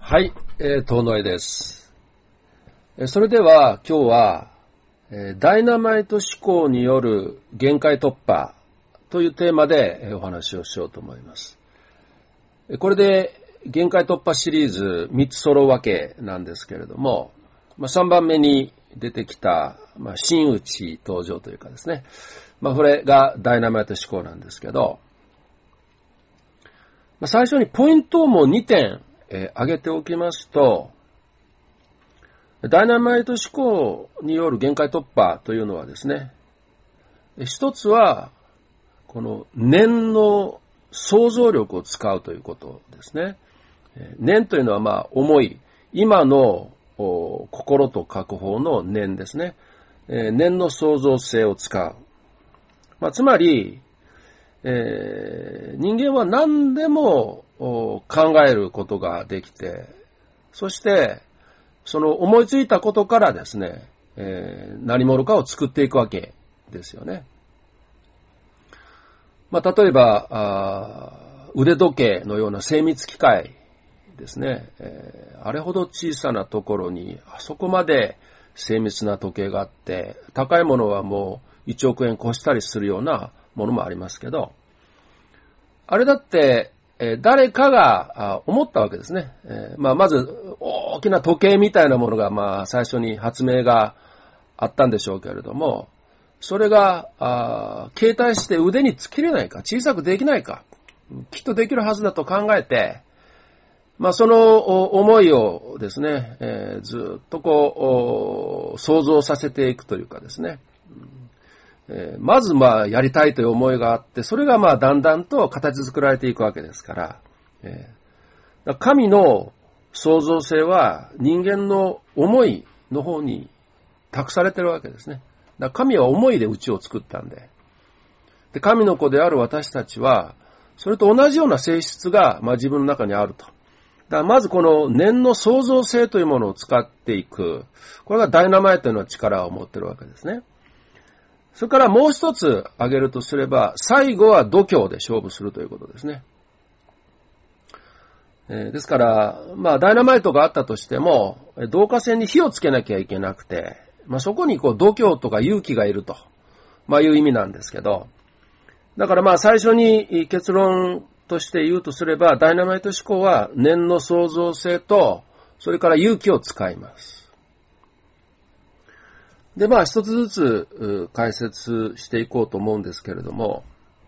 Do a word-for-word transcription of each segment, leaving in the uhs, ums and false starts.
はい、えー、遠野江です。それでは今日は、えー、ダイナマイト思考による限界突破というテーマでお話をしようと思います。これで限界突破シリーズみっつ揃うわけなんですけれども、まあ、さんばんめに出てきた、まあ、真打ち登場というかですね、まあ、これがダイナマイト思考なんですけど、まあ、最初にポイントをもうにてんえー、挙げておきますと、ダイナマイト思考による限界突破というのはですね、一つは、この念の想像力を使うということですね。念というのはまあ思い、今の心と書く方の念ですね。念の創造性を使う。まあ、つまり、えー、人間は何でも考えることができて、そしてその思いついたことからですね、えー、何者かを作っていくわけですよね。まあ、例えばあ腕時計のような精密機械ですね、えー、あれほど小さなところにあそこまで精密な時計があって、高いものはもういちおくえん越したりするようなものもありますけど、あれだって、えー、誰かが思ったわけですね。えーまあ、まず大きな時計みたいなものがまあ最初に発明があったんでしょうけれども、それがあ携帯して腕につけれないか、小さくできないか、きっとできるはずだと考えて、まあ、その思いをですね、えー、ずっとこう想像させていくというかですね、えー、まずまあやりたいという思いがあって、それがまあだんだんと形作られていくわけですから、えー、神の創造性は人間の思いの方に託されているわけですね。だから神は思いで宇宙を作ったんで、で神の子である私たちはそれと同じような性質がまあ自分の中にあると。だからまずこの念の創造性というものを使っていく、これがダイナマイトの力を持っているわけですね。それからもう一つ挙げるとすれば、最後は度胸で勝負するということですね。えー、ですから、まあダイナマイトがあったとしても、導火線に火をつけなきゃいけなくて、まあそこにこう度胸とか勇気がいると、まあいう意味なんですけど、だからまあ最初に結論として言うとすれば、ダイナマイト思考は念の創造性と、それから勇気を使います。で、まあ一つずつ解説していこうと思うんですけれども、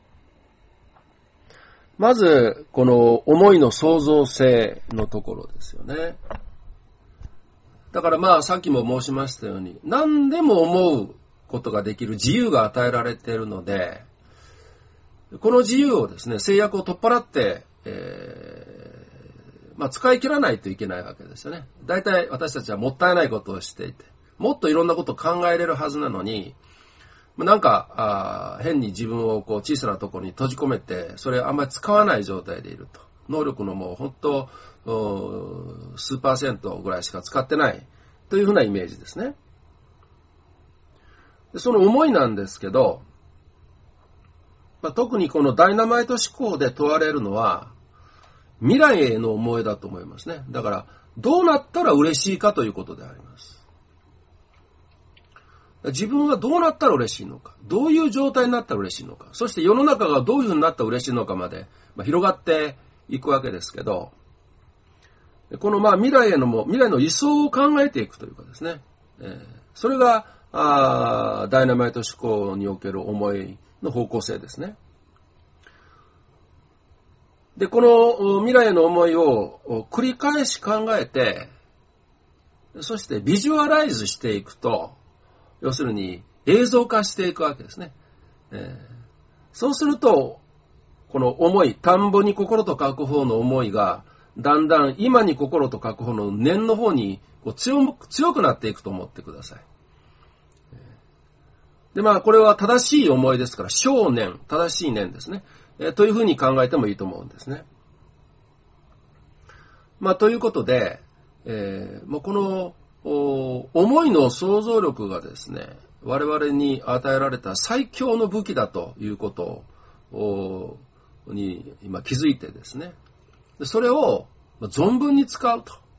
まずこの思いの創造性のところですよね。だからまあさっきも申しましたように、何でも思うことができる自由が与えられているので、この自由をですね、制約を取っ払って、えーまあ、使い切らないといけないわけですよね。大体私たちはもったいないことをしていて、もっといろんなことを考えれるはずなのに、なんかあ変に自分をこう小さなところに閉じ込めて、それをあんまり使わない状態でいると。能力のもう本当数パーセントぐらいしか使ってないというふうなイメージですね。でその思いなんですけど、まあ、特にこのダイナマイト思考で問われるのは未来への思いだと思いますね。だからどうなったら嬉しいかということであります。自分はどうなったら嬉しいのか、どういう状態になったら嬉しいのか、そして世の中がどういうふうになったら嬉しいのかまで、まあ、広がっていくわけですけど、このまあ未来へのも未来の理想を考えていくというかですね、えー、それがあダイナマイト思考における思いの方向性ですね。で、この未来への思いを繰り返し考えて、そしてビジュアライズしていくと、要するに映像化していくわけですね。えー、そうすると、この思い、田んぼに心と書く方の思いが、だんだん今に心と書く方の念の方にこう 強, 強くなっていくと思ってください。で、まあ、これは正しい思いですから、正念、正しい念ですね。えー、というふうに考えてもいいと思うんですね。まあ、ということで、えー、もうこの、思いの想像力がですね、我々に与えられた最強の武器だということに今気づいてですね、それを存分に使うと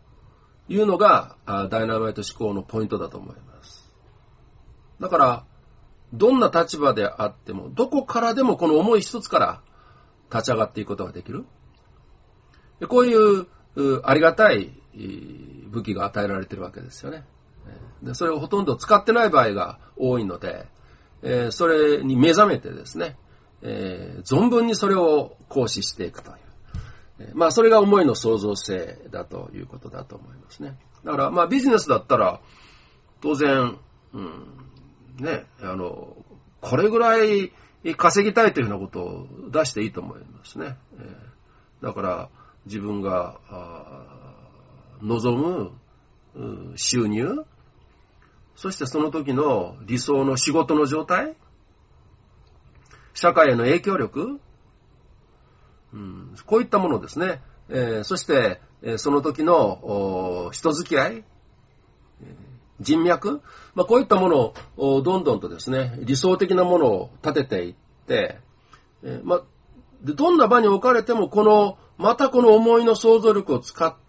いうのがダイナマイト思考のポイントだと思います。だから、どんな立場であっても、どこからでもこの思い一つから立ち上がっていくことができる。こういうありがたい武器が与えられているわけですよね。でそれをほとんど使ってない場合が多いので、それに目覚めてですね、存分にそれを行使していくという。まあそれが思いの創造性だということだと思いますね。だからまあビジネスだったら当然、うんね、あのこれぐらい稼ぎたいというようなことを出していいと思いますね。だから自分が望む収入、そしてその時の理想の仕事の状態、社会への影響力、うん、こういったものですね。えー、そして、えー、その時の人付き合い、人脈、まあ、こういったものをどんどんとですね、理想的なものを立てていって、えーまあ、どんな場に置かれてもこの、またこの思いの想像力を使って、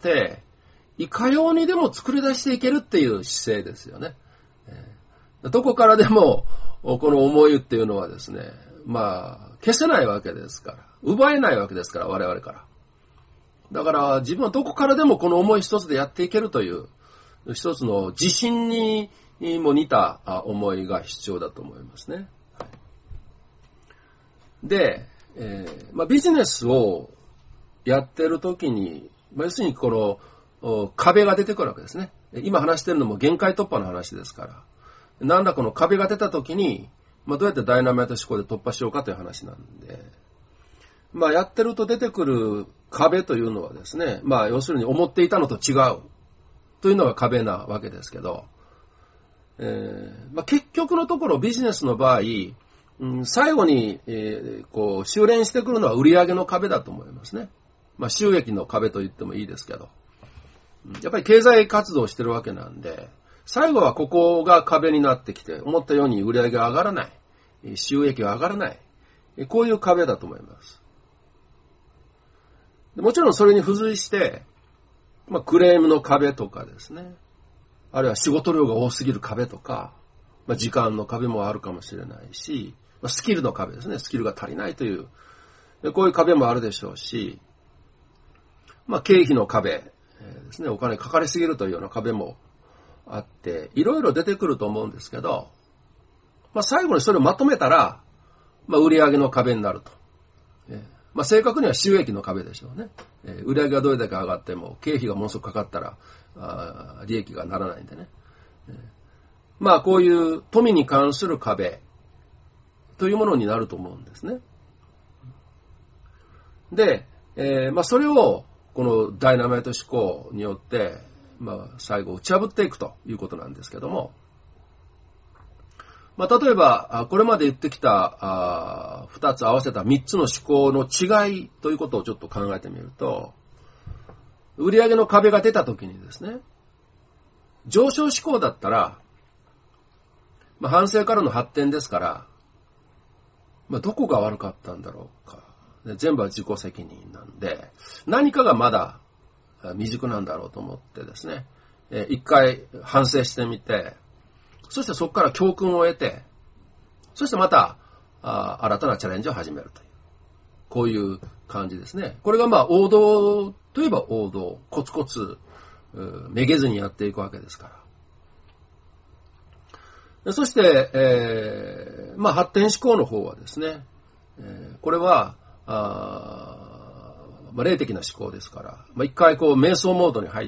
いかようにでも作り出していけるっていう姿勢ですよね。えー、どこからでもこの思いっていうのはですね、まあ、消せないわけですから。奪えないわけですから、我々から。だから自分はどこからでもこの思い一つでやっていけるという一つの自信にも似た思いが必要だと思いますね。で、えーまあ、ビジネスをやってるときに、まあ、要するにこの壁が出てくるわけですね。今話してるのも限界突破の話ですから。なんだこの壁が出たときに、まあ、どうやってダイナマイト思考で突破しようかという話なんで、まあ、やってると出てくる壁というのはですね、まあ、要するに思っていたのと違うというのが壁なわけですけど、えーまあ、結局のところビジネスの場合、うん、最後に、えー、こう修練してくるのは売上の壁だと思いますね。まあ、収益の壁と言ってもいいですけど、やっぱり経済活動をしてるわけなんで、最後はここが壁になってきて、思ったように売上が上がらない、収益が上がらない、こういう壁だと思います。もちろんそれに付随して、まあ、クレームの壁とかですね、あるいは仕事量が多すぎる壁とか、まあ、時間の壁もあるかもしれないし、まあ、スキルの壁ですね、スキルが足りないという、こういう壁もあるでしょうし、まあ、経費の壁ですね、お金かかりすぎるというような壁もあって、いろいろ出てくると思うんですけど、まあ、最後にそれをまとめたら、まあ、売上の壁になると。まあ、正確には収益の壁でしょうね。売上がどれだけ上がっても経費がものすごくかかったらあ利益がならないんでね。まあこういう富に関する壁というものになると思うんですね。で、えー、まあそれをこのダイナマイト思考によってまあ最後打ち破っていくということなんですけども、まあ、例えば、これまで言ってきたふたつ合わせたみっつの思考の違いということをちょっと考えてみると、売上の壁が出たときにですね、上昇志向だったら、まあ、反省からの発展ですから、まあ、どこが悪かったんだろうか。全部は自己責任なんで、何かがまだ未熟なんだろうと思ってですね、一回反省してみて、そしてそこから教訓を得て、そしてまたあ新たなチャレンジを始めるという、こういう感じですね。これがまあ王道といえば王道、コツコツめげずにやっていくわけですから。そして、えー、まあ発展思考の方はですね、えー、これはあ、まあ、霊的な思考ですから、まあ、一回こう瞑想モードに入って、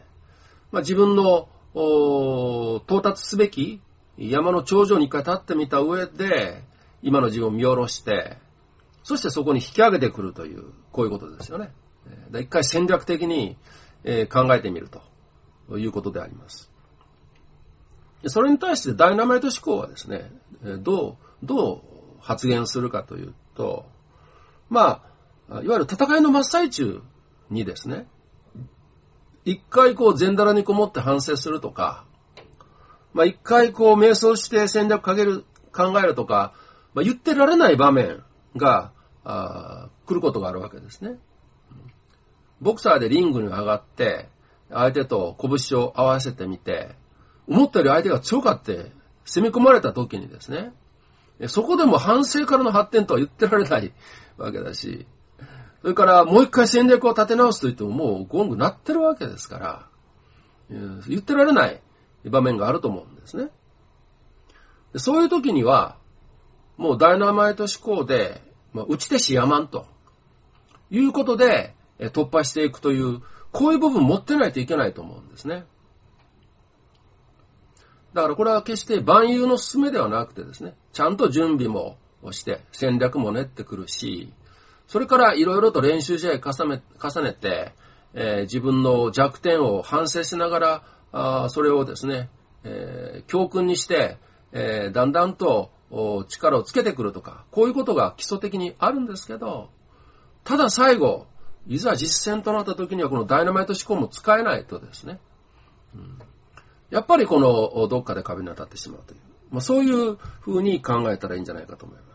まあ、自分の到達すべき山の頂上に一回立ってみた上で、今の自分を見下ろして、そしてそこに引き上げてくるという、こういうことですよね。一回戦略的に考えてみるということであります。それに対してダイナマイト思考はですね、どう、どう発言するかというと、まあ、いわゆる戦いの真っ最中にですね、一回こう全だらにこもって反省するとか、まあ一回こう瞑想して戦略かける、考えるとか、まあ言ってられない場面があ来ることがあるわけですね。ボクサーでリングに上がって、 相手と拳を合わせてみて、思ったより相手が強かって攻め込まれた時にですね、そこでも反省からの発展とは言ってられないわけだし、それからもう一回戦略を立て直すと言ってももうゴング鳴ってるわけですから、言ってられない場面があると思うんですね。そういう時には、もうダイナマイト思考で、まあ、打ち手しやまんということで突破していくという、こういう部分持ってないといけないと思うんですね。だからこれは決して万有の勧めではなくてですね、ちゃんと準備もして戦略も練ってくるし、それからいろいろと練習試合重ね、重ねて、えー、自分の弱点を反省しながら、あそれをですね、えー、教訓にして、えー、だんだんと力をつけてくるとか、こういうことが基礎的にあるんですけど、ただ最後、いざ実践となった時にはこのダイナマイト思考も使えないとですね、うん、やっぱりこのどっかで壁に当たってしまうという、まあ、そういうふうに考えたらいいんじゃないかと思います。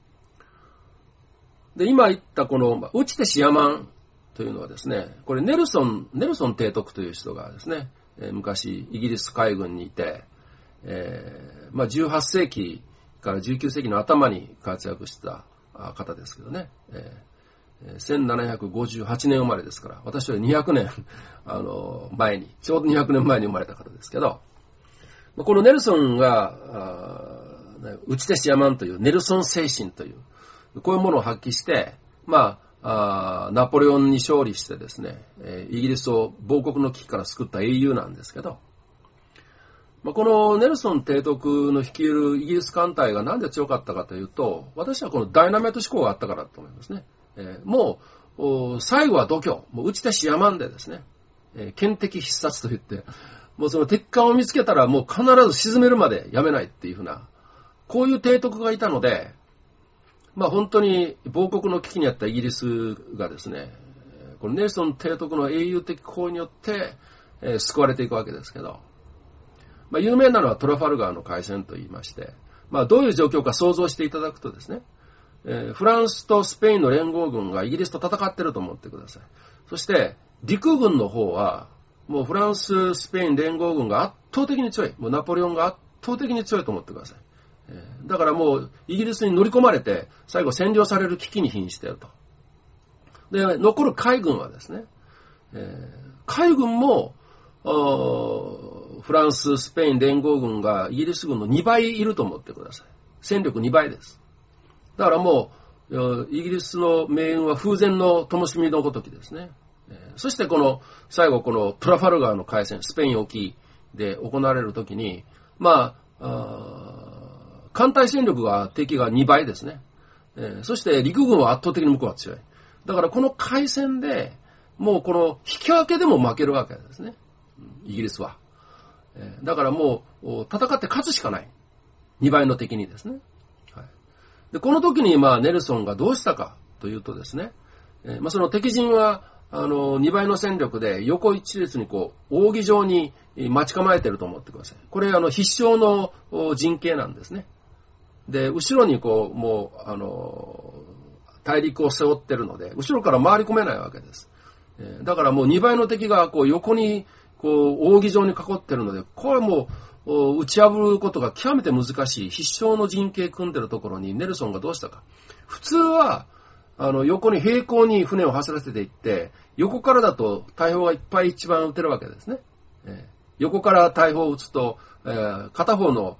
で、今言ったこの打ち手しやまんというのはですね、これネルソン、ネルソン提督という人がですね、昔イギリス海軍にいて、えーまあ、じゅうはっせいきからじゅうきゅうせいきの頭に活躍した方ですけどね、えー、せんななひゃくごじゅうはちねん生まれですから、私はにひゃくねんあの前に、ちょうどにひゃくねんまえに生まれた方ですけど、このネルソンが打ち手しやまんというネルソン精神という、こういうものを発揮して、まあ、あナポレオンに勝利してですね、イギリスを亡国の危機から救った英雄なんですけど、まあ、このネルソン提督の率いるイギリス艦隊がなんで強かったかというと、私はこのダイナマイト思考があったからだと思いますね。えー、もう、最後は度胸、もう打ち手しやまんでですね、えー、剣敵必殺といって、もうその敵艦を見つけたらもう必ず沈めるまでやめないっていうふうな、こういう提督がいたので、まあ本当に亡国の危機にあったイギリスがですね、このネルソン提督の英雄的行為によって、えー、救われていくわけですけど、まあ有名なのはトラファルガーの海戦と言いまして、まあどういう状況か想像していただくとですね、えー、フランスとスペインの連合軍がイギリスと戦っていると思ってください。そして陸軍の方はもうフランス、スペイン連合軍が圧倒的に強い、もうナポレオンが圧倒的に強いと思ってください。だからもうイギリスに乗り込まれて最後占領される危機に瀕していると。で、残る海軍はですね、えー、海軍もフランス、スペイン連合軍がイギリス軍のにばいいると思ってください。戦力にばいです。だからもうイギリスの命運は風前の灯火のごときですね。えー、そしてこの最後このトラファルガーの海戦、スペイン沖で行われるときに、まあ、あ艦隊戦力が敵がにばいですね、えー、そして陸軍は圧倒的に向こうは強い。だからこの海戦でもうこの引き分けでも負けるわけですね、イギリスは、えー、だからもう戦って勝つしかない、にばいの敵にですね、はい、でこの時にまあネルソンがどうしたかというとですね、えーまあ、その敵陣はあのにばいの戦力で横一列にこう扇状に待ち構えていると思ってください。これあの必勝の陣形なんですね。で、後ろにこう、もう、あの、大陸を背負ってるので、後ろから回り込めないわけです。えー、だからもうにばいの敵がこう横に、こう、扇状に囲ってるので、これもう、打ち破ることが極めて難しい、必勝の陣形組んでるところにネルソンがどうしたか。普通は、あの、横に平行に船を走らせていって、横からだと大砲がいっぱい一番撃てるわけですね。えー、横から大砲を撃つと、えー、片方の、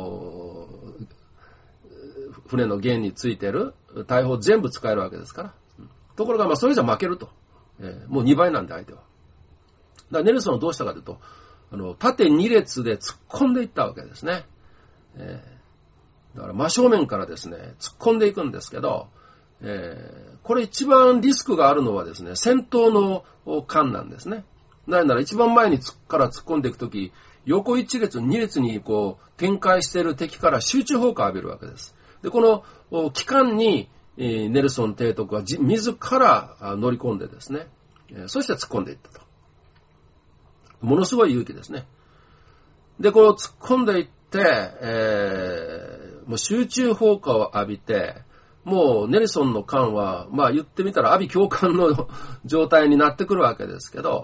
船の弦についてる大砲全部使えるわけですから。ところが、まあ、それじゃ負けると。えー、もうにばいなんで相手は。だからネルソンはどうしたかというと、あの、縦に列で突っ込んでいったわけですね。えー、だから真正面からですね、突っ込んでいくんですけど、えー、これ一番リスクがあるのはですね、先頭の艦なんですね。なぜなら一番前にから突っ込んでいくとき、横一列、二列にこう展開している敵から集中砲火を浴びるわけです。で、この機関にネルソン提督は自ら乗り込んでですね、そして突っ込んでいったと。ものすごい勇気ですね。で、この突っ込んでいって、えー、もう集中砲火を浴びて、もうネルソンの艦は、まあ言ってみたら阿鼻叫喚の状態になってくるわけですけど、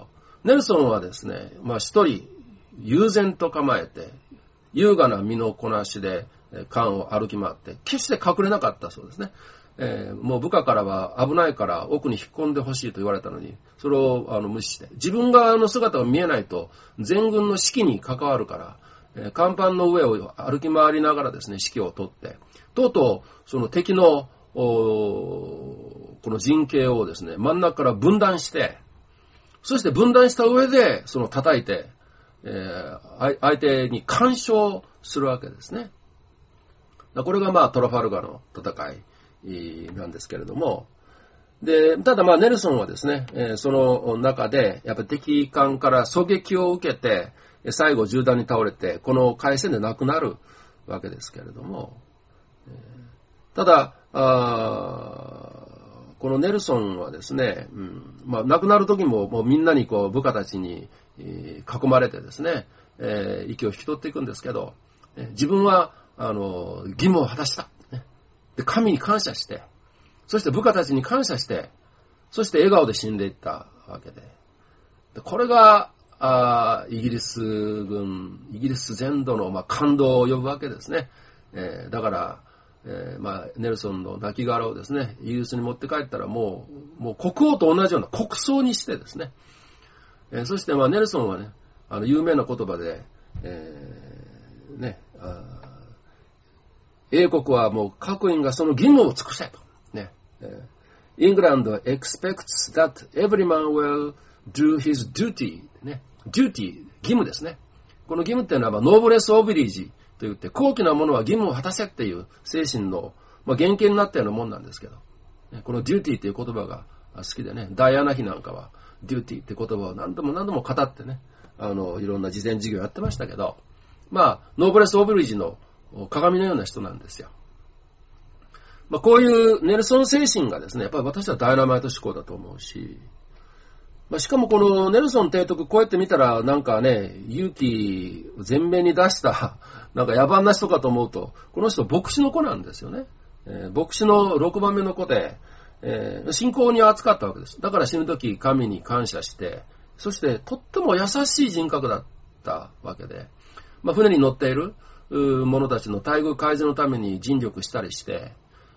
ネルソンはですね、まあ一人、悠然と構えて、優雅な身のこなしで、艦を歩き回って、決して隠れなかったそうですね。えー、もう部下からは危ないから奥に引っ込んでほしいと言われたのに、それをあの無視して、自分側の姿が見えないと、全軍の指揮に関わるから、えー、甲板の上を歩き回りながらですね、指揮を取って、とうとう、その敵の、この陣形をですね、真ん中から分断して、そして分断した上で、その叩いて、えー、相手に干渉するわけですね。これがまあトラファルガーの戦いなんですけれども、で、ただまあネルソンはですね、えー、その中で、やっぱり敵艦から狙撃を受けて、最後銃弾に倒れて、この海戦で亡くなるわけですけれども、えー、ただ、あこのネルソンはですね、うん、まあ亡くなる時ももうみんなにこう部下たちに囲まれてですね、えー、息を引き取っていくんですけど、自分はあの義務を果たした、ね、で神に感謝して、そして部下たちに感謝して、そして笑顔で死んでいったわけで、でこれがあイギリス軍イギリス全土のまあ感動を呼ぶわけですね。えー、だから、えー、まあネルソンの亡骸をですね、イギリスに持って帰ったらもうもう国王と同じような国葬にしてですね、えー、そしてまあネルソンはね、あの有名な言葉で、えー、ね、あ英国はもう各員がその義務を尽くせと。ね。イングランド expects that every man will do his duty. ね。duty、義務ですね。この義務っていうのは、ノーブレスオブリージといって、高貴なものは義務を果たせっていう精神の、まあ、原型になったようなもんなんですけど、この duty っていう言葉が好きでね、ダイアナ妃なんかは duty って言葉を何度も何度も語ってね、あの、いろんな事前授業やってましたけど、まあ、ノーブレスオブリージの鏡のような人なんですよ。まあ、こういうネルソン精神がですね、やっぱり私はダイナマイト思考だと思うし、まあ、しかもこのネルソン提督こうやって見たらなんかね、勇気を前面に出したなんか野蛮な人かと思うと、この人牧師の子なんですよね。えー、牧師のろくばんめの子で、えー、信仰に扱ったわけです。だから死ぬ時神に感謝して、そしてとっても優しい人格だったわけで、まあ、船に乗っている者たちの待遇改善のために尽力したりして、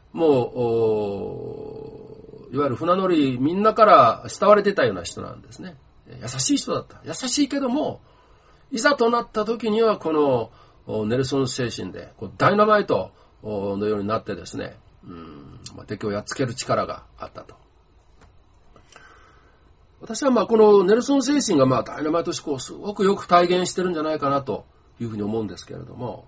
もう、いわゆる船乗りみんなから慕われてたような人なんですね。優しい人だった。優しいけども、いざとなった時にはこのネルソン精神でこうダイナマイトのようになってですね、うんまあ、敵をやっつける力があったと。私はまあこのネルソン精神がまあダイナマイト思考をすごくよく体現してるんじゃないかなというふうに思うんですけれども、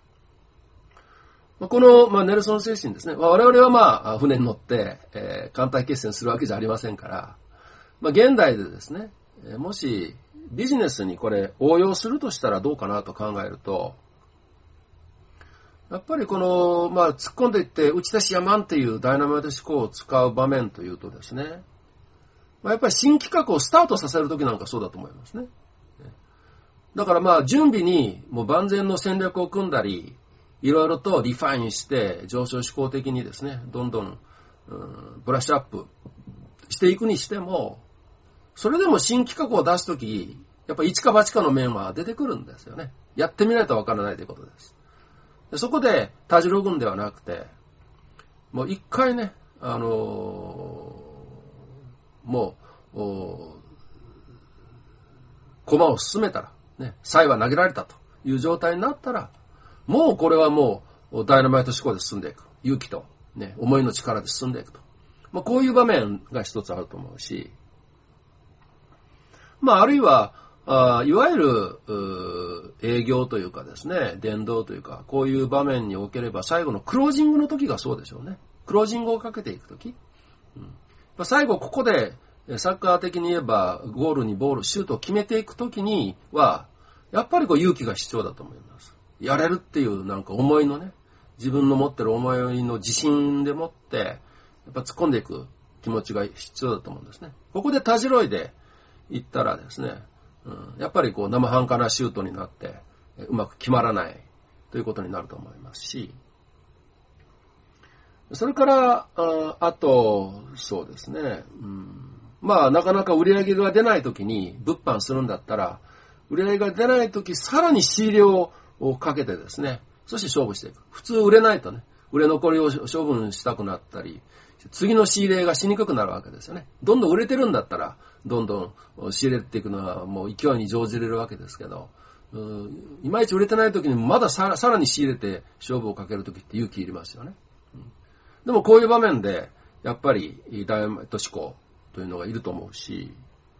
この、まあ、ネルソン精神ですね。まあ、我々はまあ、船に乗って、えー、艦隊決戦するわけじゃありませんから、まあ、現代でですね、えー、もしビジネスにこれ応用するとしたらどうかなと考えると、やっぱりこの、まあ、突っ込んでいって、打ち出しやまんっていうダイナマイト思考を使う場面というとですね、まあ、やっぱり新企画をスタートさせるときなんかそうだと思いますね。だからまあ、準備にもう万全の戦略を組んだり、いろいろとリファインして上昇志向的にですね、どんどん、うん、ブラッシュアップしていくにしても、それでも新企画を出すとき、やっぱり一か八かの面は出てくるんですよね。やってみないとわからないということです。でそこで、たじろぐんではなくて、もう一回ね、あのー、もう、駒を進めたら、ね、才は投げられたという状態になったら、もうこれはもうダイナマイト思考で進んでいく。勇気と、ね、思いの力で進んでいくと。まあ、こういう場面が一つあると思うし、まあ、あるいは、あいわゆる営業というかですね、伝道というか、こういう場面におければ最後のクロージングの時がそうでしょうね。クロージングをかけていく時、うん、最後ここでサッカー的に言えばゴールにボール、シュートを決めていく時には、やっぱりこう勇気が必要だと思います。やれるっていうなんか思いのね、自分の持ってる思いの自信でもって、やっぱ突っ込んでいく気持ちが必要だと思うんですね。ここでたじろいでいったらですね、うん、やっぱりこう生半可なシュートになってうまく決まらないということになると思いますし、それから、あ, あと、そうですね、うん、 まあなかなか売り上げが出ないときに物販するんだったら、売り上げが出ないときさらに仕入れをかけてですね、そして勝負していく。普通売れないとね、売れ残りを処分したくなったり、次の仕入れがしにくくなるわけですよね。どんどん売れてるんだったら、どんどん仕入れていくのはもう勢いに乗じれるわけですけど、ういまいち売れてないときにまださら、さらに仕入れて勝負をかけるときって勇気いりますよね。うん、でもこういう場面で、やっぱりダイナマイト思考というのがいると思うし、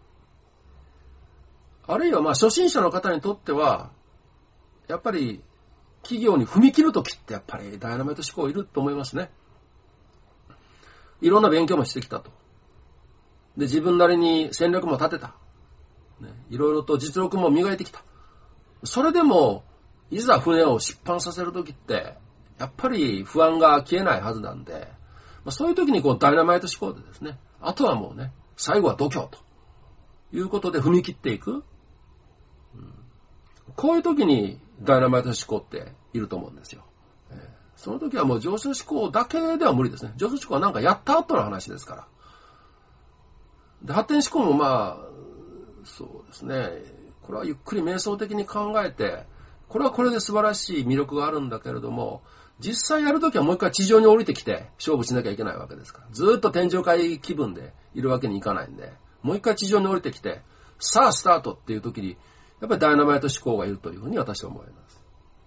あるいはまあ初心者の方にとっては、やっぱり企業に踏み切るときってやっぱりダイナマイト思考いると思いますね。いろんな勉強もしてきたと。で、自分なりに戦略も立てた。ね、いろいろと実力も磨いてきた。それでも、いざ船を出版させるときって、やっぱり不安が消えないはずなんで、まあ、そういうときにこうダイナマイト思考でですね、あとはもうね、最後は度胸ということで踏み切っていく。うん、こういうときにダイナマイト思考っていると思うんですよ。えー、その時はもう上昇思考だけでは無理ですね。上昇思考はなんかやった後の話ですから。で、発展思考もまあ、そうですね。これはゆっくり瞑想的に考えて、これはこれで素晴らしい魅力があるんだけれども、実際やるときはもう一回地上に降りてきて勝負しなきゃいけないわけですから。ずーっと天上界気分でいるわけにいかないんで、もう一回地上に降りてきて、さあスタートっていうときに、やっぱりダイナマイト思考がいるというふうに私は思います。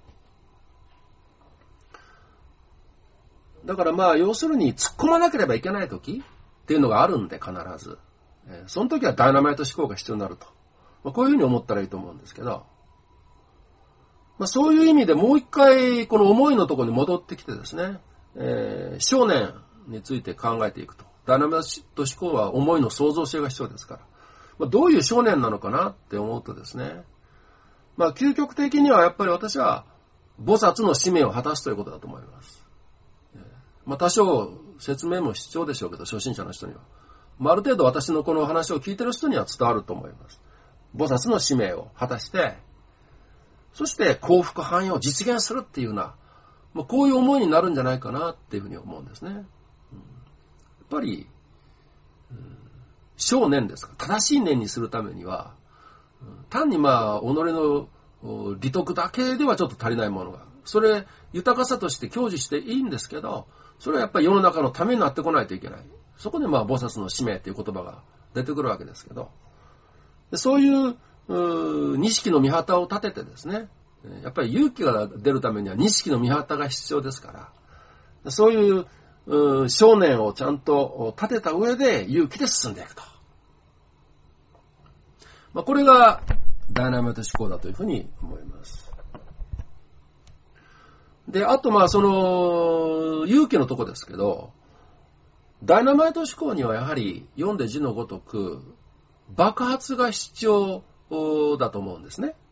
だからまあ、要するに突っ込まなければいけないときっていうのがあるんで、必ず。えー、その時はダイナマイト思考が必要になると。まあ、こういうふうに思ったらいいと思うんですけど、まあ、そういう意味でもう一回この思いのところに戻ってきてですね、えー、少年について考えていくと。ダイナマイト思考は思いの創造性が必要ですから。まあ、どういう少年なのかなって思うとですね、まあ究極的にはやっぱり私は菩薩の使命を果たすということだと思います。えー、まあ多少説明も必要でしょうけど、初心者の人には。まあ、ある程度私のこの話を聞いてる人には伝わると思います。菩薩の使命を果たして、そして幸福繁栄を実現するっていうような、まあ、こういう思いになるんじゃないかなっていうふうに思うんですね。うん、やっぱり、うん、少年ですから、正しい念にするためには、うん、単にまあ、己の利得だけではちょっと足りないものが、それ豊かさとして享受していいんですけど、それはやっぱり世の中のためになってこないといけない。そこでまあ、菩薩の使命という言葉が出てくるわけですけど、でそういう錦の御旗を立ててですね、やっぱり勇気が出るためには錦の御旗が必要ですから、そういう少年をちゃんと立てた上で勇気で進んでいくと。まあ、これがダイナマイト思考だというふうに思います。で、あとまあその勇気のとこですけど、ダイナマイト思考にはやはり読んで字のごとく爆発が必要だと思うんですね。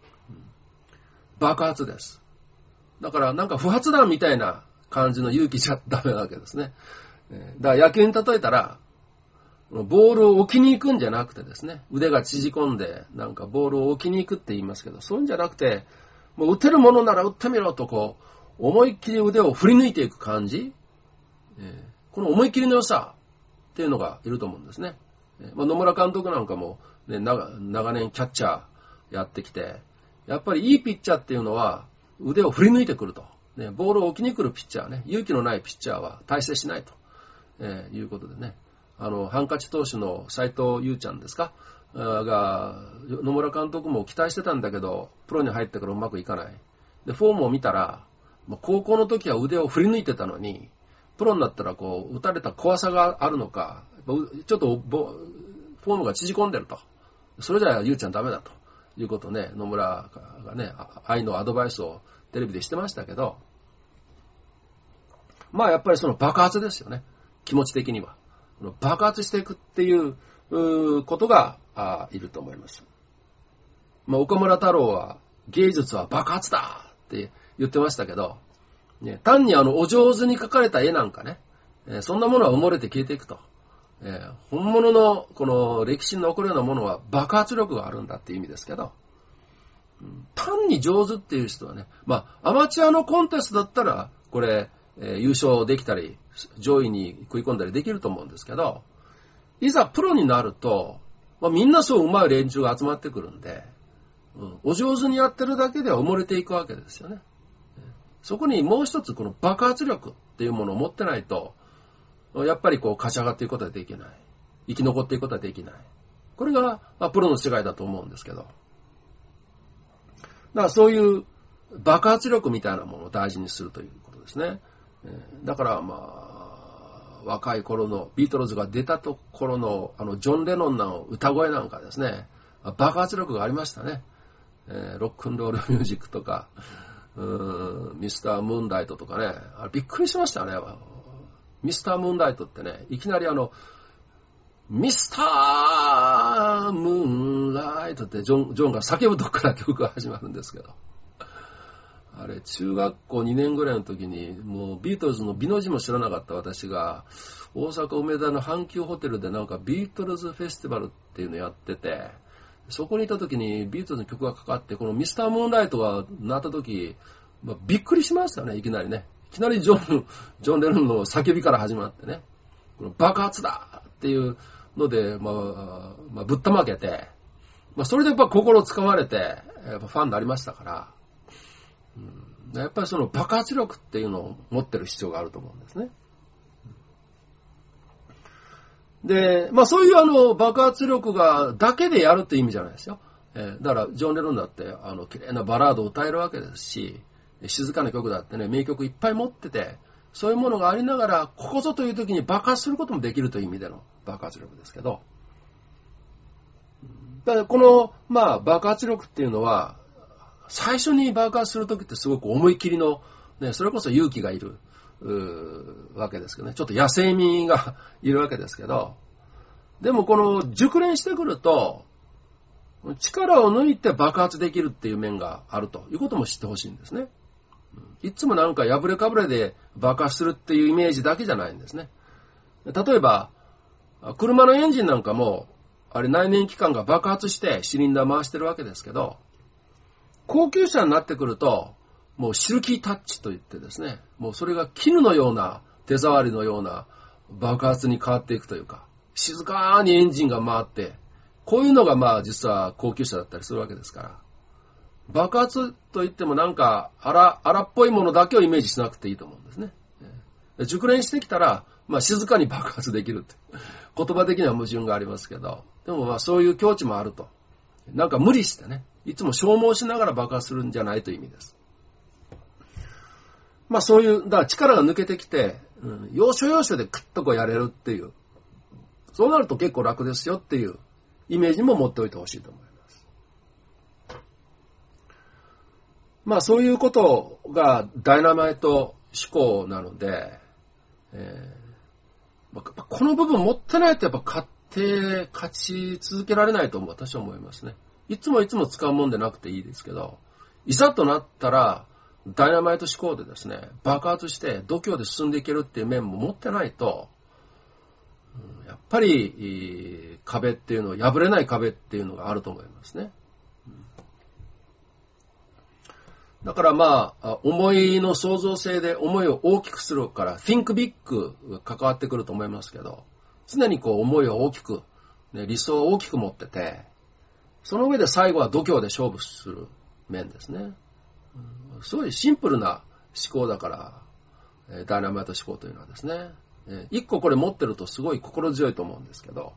爆発です。だからなんか不発弾みたいな感じの勇気じゃダメなわけですね。だから野球に例えたら、ボールを置きに行くんじゃなくてですね、腕が縮こんでなんかボールを置きに行くって言いますけど、そういうんじゃなくて、もう打てるものなら打ってみろとこう、思いっきり腕を振り抜いていく感じ。この思いっきりの良さっていうのがいると思うんですね。まあ、野村監督なんかも、ね、長, 長年キャッチャーやってきて、やっぱりいいピッチャーっていうのは腕を振り抜いてくると。ね、ボールを置きに来るピッチャーね、勇気のないピッチャーは大成しないと、えー、いうことでね、あの、ハンカチ投手の斉藤優ちゃんですかが、野村監督も期待してたんだけど、プロに入ってからうまくいかない。で、フォームを見たら、高校の時は腕を振り抜いてたのに、プロになったらこう、打たれた怖さがあるのか、ちょっとフォームが縮こんでると。それじゃあ、ゆうちゃんダメだということをね、野村がね、愛のアドバイスをテレビでしてましたけど、まあやっぱりその爆発ですよね。気持ち的には。爆発していくっていうことがいると思います。まあ岡村太郎は芸術は爆発だって言ってましたけど、ね、単にあのお上手に描かれた絵なんかね、えー、そんなものは埋もれて消えていくと。えー、本物のこの歴史に残るようなものは爆発力があるんだっていう意味ですけど、うん、単に上手っていう人はね、まあアマチュアのコンテストだったらこれ、えー、優勝できたり上位に食い込んだりできると思うんですけど、 いざプロになると、まあ、みんなそう上手い連中が集まってくるんで、うん、お上手にやってるだけでは埋もれていくわけですよね。そこにもう一つこの爆発力っていうものを持ってないと、やっぱりこう勝ち上がっていくことはできない。生き残っていくことはできない。これが、まあ、プロの違いだと思うんですけど。だからそういう爆発力みたいなものを大事にするということですね。だからまあ、若い頃のビートルズが出たところのあのジョン・レノンの歌声なんかですね、爆発力がありましたね。えー、ロックンロールミュージックとか、うーんミスター・ムーンライトとかね、あれびっくりしましたね。ミスター・ムーンライトってね、いきなりあの、ミスター・ムーンライトってジョン、ジョンが叫ぶとこから曲が始まるんですけど、あれ中学校にねんぐらいの時にもうビートルズの美の字も知らなかった私が大阪梅田の阪急ホテルでなんかビートルズフェスティバルっていうのやってて、そこにいた時にビートルズの曲がかかってこのミスター・ムーンライトが鳴った時、まあ、びっくりしましたね。いきなりね、いきなりジョン、ジョン・レノンの叫びから始まってね、この爆発だっていうので、まあまあ、ぶったまけて、まあ、それでやっぱ心をつかまれてやっぱファンになりましたから、うん、やっぱりその爆発力っていうのを持ってる必要があると思うんですね。で、まあそういうあの爆発力がだけでやるって意味じゃないですよ。えー、だからジョン・レノンだってあの綺麗なバラードを歌えるわけですし、静かな曲だってね、名曲いっぱい持ってて、そういうものがありながら、ここぞという時に爆発することもできるという意味での爆発力ですけど、だからこの、まあ、爆発力っていうのは、最初に爆発する時ってすごく思い切りの、ね、それこそ勇気がいるわけですけどね、ちょっと野生味がいるわけですけど、でもこの熟練してくると、力を抜いて爆発できるっていう面があるということも知ってほしいんですね。いつもなんか破れかぶれで爆発するっていうイメージだけじゃないんですね。例えば、車のエンジンなんかも、あれ内燃機関が爆発してシリンダー回してるわけですけど、高級車になってくると、もうシルキータッチといってですね、もうそれが絹のような手触りのような爆発に変わっていくというか、静かにエンジンが回って、こういうのがまあ実は高級車だったりするわけですから、爆発といってもなんか荒、荒っぽいものだけをイメージしなくていいと思うんですね。熟練してきたら、まあ静かに爆発できるって。言葉的には矛盾がありますけど、でもまあそういう境地もあると。なんか無理してね、いつも消耗しながら爆発するんじゃないという意味です。まあそういう、だから力が抜けてきて、うん、要所要所でクッとこうやれるっていう。そうなると結構楽ですよっていうイメージも持っておいてほしいと思います。まあそういうことがダイナマイト思考なので、えーまあ、この部分持ってないとやっぱ勝って勝ち続けられないと私は思いますね。いつもいつも使うもんでなくていいですけど、いざとなったらダイナマイト思考でですね、爆発して度胸で進んでいけるっていう面も持ってないと、うん、やっぱり壁っていうのは破れない壁っていうのがあると思いますね。だからまあ、思いの創造性で思いを大きくするから、think big が関わってくると思いますけど、常にこう思いを大きく、ね、理想を大きく持ってて、その上で最後は度胸で勝負する面ですね。うん、すごいシンプルな思考だから、ダイナマイト思考というのはですね、一個これ持ってるとすごい心強いと思うんですけど、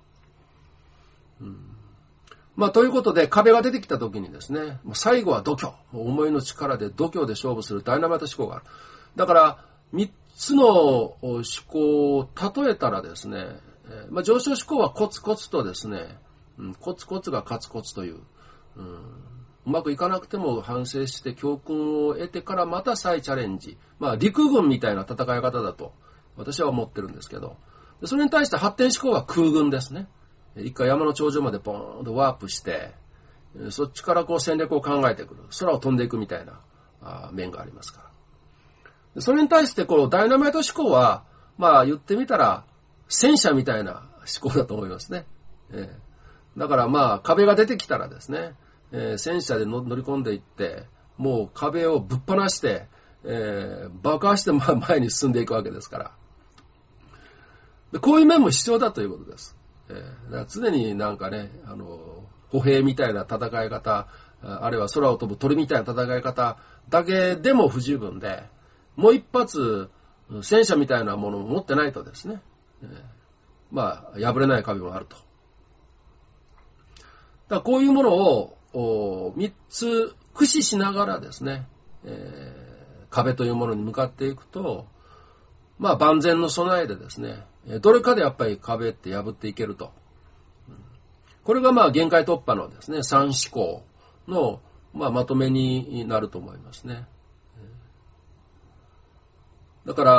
うんまあ、ということで壁が出てきた時にですね、最後は度胸。思いの力で度胸で勝負するダイナマイト思考がある。だから、三つの思考を例えたらですね、まあ、上昇思考はコツコツとですね、うん、コツコツが勝つコツという、うん、うまくいかなくても反省して教訓を得てからまた再チャレンジ。まあ、陸軍みたいな戦い方だと私は思ってるんですけど、それに対して発展思考は空軍ですね。一回山の頂上までポーンとワープして、そっちからこう戦略を考えてくる。空を飛んでいくみたいな面がありますから。それに対してこのダイナマイト思考は、まあ言ってみたら戦車みたいな思考だと思いますね。えー、だからまあ壁が出てきたらですね、えー、戦車で乗り込んでいって、もう壁をぶっ放して、えー、爆破して前に進んでいくわけですから。 でこういう面も必要だということです。えー、だから常になんかね、あの、歩兵みたいな戦い方、あるいは空を飛ぶ鳥みたいな戦い方だけでも不十分で、もう一発戦車みたいなものを持ってないとですね、えー、まあ破れない壁もあると。だからこういうものをみっつ駆使しながらですね、えー、壁というものに向かっていくと、まあ万全の備えでですね、どれかでやっぱり壁って破っていけると。これがまあ限界突破のですね、三思考のまあまとめになると思いますね。だから、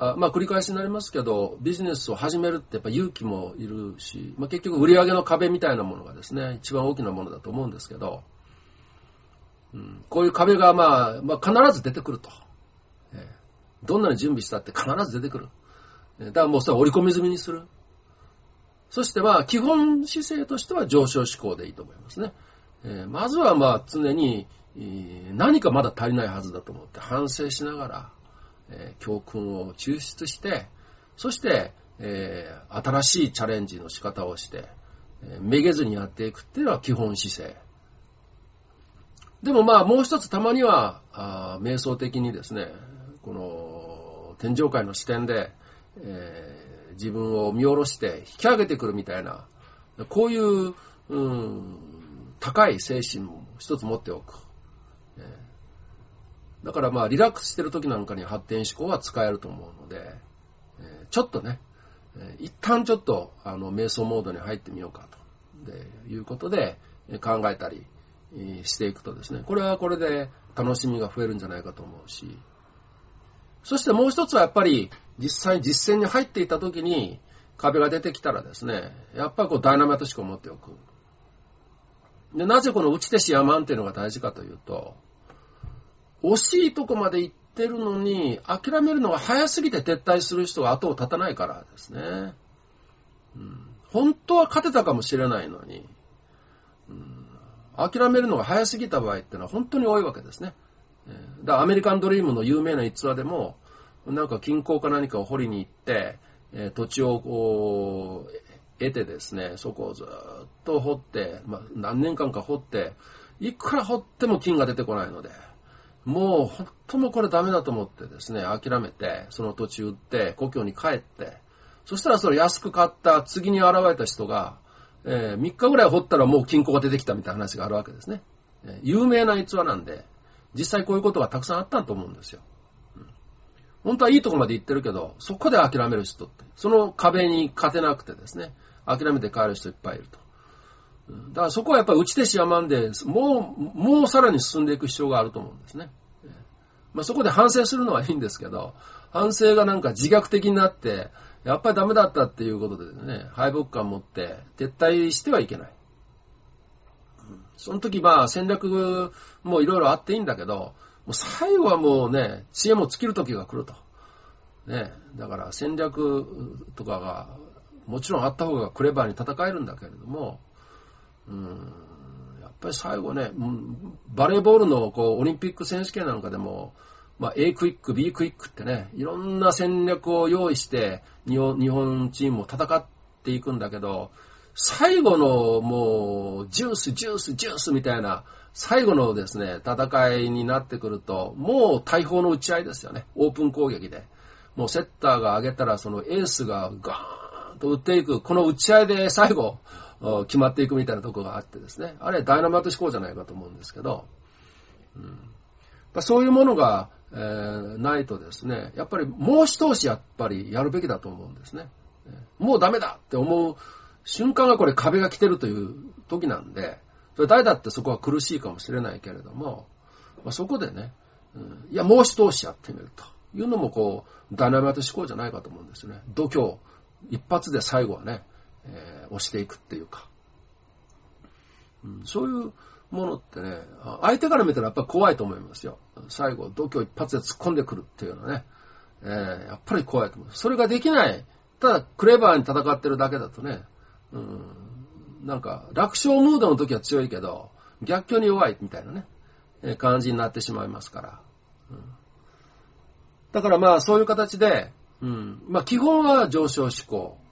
まあ繰り返しになりますけど、ビジネスを始めるってやっぱ勇気もいるし、まあ結局売上の壁みたいなものがですね、一番大きなものだと思うんですけど、うん、こういう壁がまあ、まあ必ず出てくると。えー、どんなに準備したって必ず出てくる。だからもうそれは織り込み済みにする。そしてまあ基本姿勢としては上昇志向でいいと思いますね。えー、まずはまあ常に、えー、何かまだ足りないはずだと思って反省しながら、えー、教訓を抽出して、そして、えー、新しいチャレンジの仕方をして、えー、めげずにやっていくっていうのは基本姿勢。でもまあもう一つたまにはあ瞑想的にですね、この天上界の視点で、えー、自分を見下ろして引き上げてくるみたいな、こういう、うん、高い精神も一つ持っておく。えー、だからまあリラックスしてる時なんかに発展思考は使えると思うので、えー、ちょっとね、えー、一旦ちょっとあの瞑想モードに入ってみようかとでいうことで考えたりしていくとですね、これはこれで楽しみが増えるんじゃないかと思うし、そしてもう一つはやっぱり実際実践に入っていた時に壁が出てきたらですね、やっぱりこうダイナマイト思考を持っておく。で、なぜこの打ち手しやまんっていうのが大事かというと、惜しいとこまで行ってるのに諦めるのが早すぎて撤退する人が後を絶たないからですね。うん、本当は勝てたかもしれないのに、うん、諦めるのが早すぎた場合っていうのは本当に多いわけですね。だからアメリカンドリームの有名な逸話でも、なんか金鉱か何かを掘りに行って、えー、土地をこう得てですね、そこをずっと掘って、まあ、何年間か掘って、いくら掘っても金が出てこないので、もう本当もこれダメだと思ってですね、諦めて、その土地売って故郷に帰って、そしたらそれ安く買った次に現れた人が、えー、みっかぐらい掘ったらもう金庫が出てきたみたいな話があるわけですね。えー、有名な逸話なんで、実際こういうことがたくさんあったと思うんですよ。うん、本当はいいところまで行ってるけど、そこで諦める人って、その壁に勝てなくてですね、諦めて帰る人いっぱいいると。うん、だからそこはやっぱり打ち手しやまんで、もう、もうさらに進んでいく必要があると思うんですね。えーまあ、そこで反省するのはいいんですけど、反省がなんか自虐的になって、やっぱりダメだったっていうことでね、敗北感を持って撤退してはいけない。その時まあ戦略もいろいろあっていいんだけど、もう最後はもうね、知恵も尽きる時が来ると。ね、だから戦略とかがもちろんあった方がクレバーに戦えるんだけれども、うん、やっぱり最後ね、バレーボールのこうオリンピック選手権なんかでも、まあ、A クイック、B クイックってね、いろんな戦略を用意して日本、日本チームも戦っていくんだけど、最後のもうジュース、ジュース、ジュースみたいな最後のですね、戦いになってくると、もう大砲の打ち合いですよね。オープン攻撃で。もうセッターが上げたらそのエースがガーンと打っていく、この打ち合いで最後決まっていくみたいなところがあってですね。あれダイナマイト思考じゃないかと思うんですけど、うん、そういうものが、えー、ないとですね、やっぱりもう一押しやっぱりやるべきだと思うんですね。もうダメだって思う瞬間がこれ壁が来てるという時なんで、それ誰だってそこは苦しいかもしれないけれども、まあ、そこでね、うん、いやもう一押しやってみるというのもこうダイナマイト思考じゃないかと思うんですよね。度胸一発で最後はね、えー、押していくっていうか、うん、そういうものってね、相手から見たらやっぱり怖いと思いますよ。最後度胸一発で突っ込んでくるっていうのはね、えー、やっぱり怖いと思う。それができない、ただクレバーに戦ってるだけだとね、うん、なんか楽勝ムードの時は強いけど逆境に弱いみたいなね、えー、感じになってしまいますから、うん、だからまあそういう形で、うん、まあ基本は上昇志向、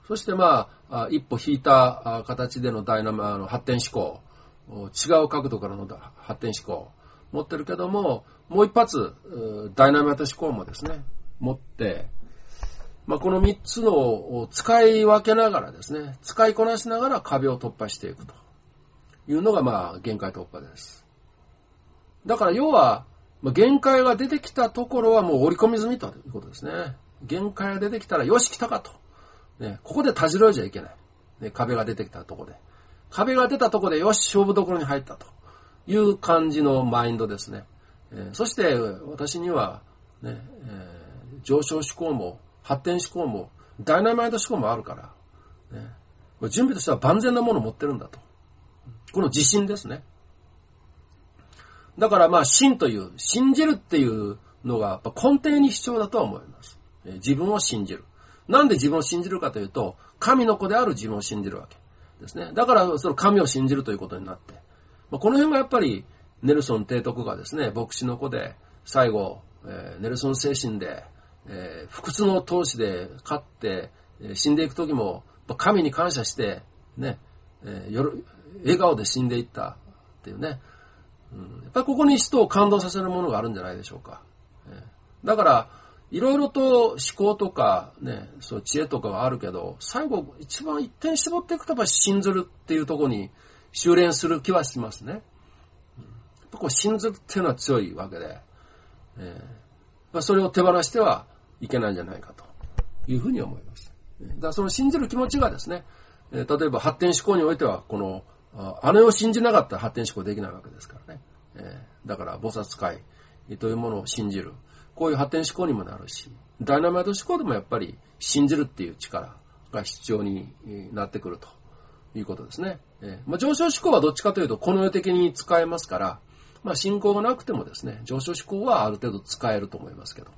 そしてまあ、一歩引いた形でのダイナマの発展思考、違う角度からの発展思考を持ってるけども、もう一発、ダイナマイト思考もですね、持って、まあ、この三つのを使い分けながらですね、使いこなしながら壁を突破していくというのがまあ、限界突破です。だから要は、限界が出てきたところはもう織り込み済みということですね。限界が出てきたら、よし来たかと。ね、ここでたじろいじゃいけない。ね、壁が出てきたところで。壁が出たところで、よし勝負どころに入ったという感じのマインドですね。えー、そして私には、ねえー、上昇思考も発展思考もダイナマイト思考もあるから、ね、準備としては万全なものを持ってるんだと。この自信ですね。だからまあ信という、信じるっていうのがやっぱ根底に必要だとは思います。自分を信じる。なんで自分を信じるかというと、神の子である自分を信じるわけですね。だからその神を信じるということになって、まあ、この辺がやっぱりネルソン提督がですね、牧師の子で最後、えー、ネルソン精神で、えー、不屈の闘志で勝って、えー、死んでいく時も神に感謝してね、えー、よろ笑顔で死んでいったっていうね。うん、やっぱりここに人を感動させるものがあるんじゃないでしょうか。えー、だから、いろいろと思考とか、ね、そう知恵とかがあるけど、最後、一番一点絞っていくと、やっぱ信ずるっていうところに修練する気はしますね。うん、やっぱこう信ずるっていうのは強いわけで、えーまあ、それを手放してはいけないんじゃないかというふうに思います。だからその信じる気持ちがですね、えー、例えば発展思考においては、この、あれを信じなかったら発展思考できないわけですからね。えー、だから菩薩会というものを信じる。こういう発展思考にもなるし、ダイナマイト思考でもやっぱり信じるっていう力が必要になってくるということですね。えーまあ、上昇思考はどっちかというとこの世的に使えますから、まあ、信仰がなくてもですね、上昇思考はある程度使えると思いますけど。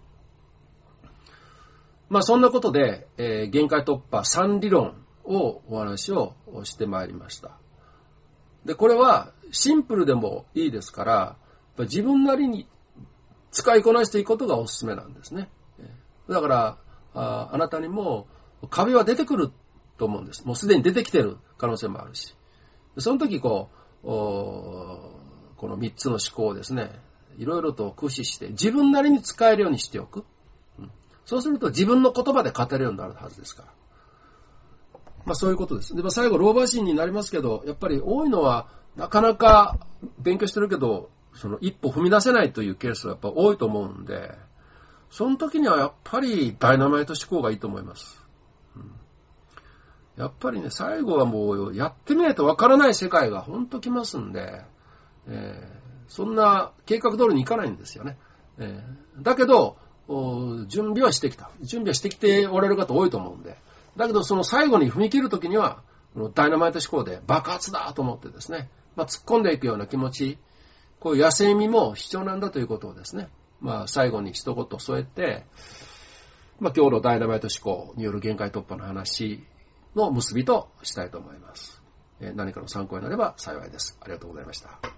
まあそんなことで、えー、限界突破さん理論をお話をしてまいりました。で、これはシンプルでもいいですから、自分なりに使いこなしていくことがおすすめなんですね。だから、あ、あなたにも壁は出てくると思うんです。もうすでに出てきている可能性もあるし。その時、こう、このみっつの思考をですね、いろいろと駆使して自分なりに使えるようにしておく。うん、そうすると自分の言葉で語れるようになるはずですから。まあそういうことです。で、まあ、最後、老婆心になりますけど、やっぱり多いのは、なかなか勉強してるけど、その一歩踏み出せないというケースがやっぱ多いと思うんで、その時にはやっぱりダイナマイト思考がいいと思います。うん、やっぱりね、最後はもうやってみないとわからない世界が本当来ますんで、えー、そんな計画通りにいかないんですよね。えー、だけど、準備はしてきた。準備はしてきておられる方多いと思うんで、だけどその最後に踏み切る時には、ダイナマイト思考で爆発だと思ってですね、まあ、突っ込んでいくような気持ち、こういう野生味も必要なんだということをですね、まあ最後に一言添えて、まあ今日のダイナマイト思考による限界突破の話の結びとしたいと思います。えー、何かの参考になれば幸いです。ありがとうございました。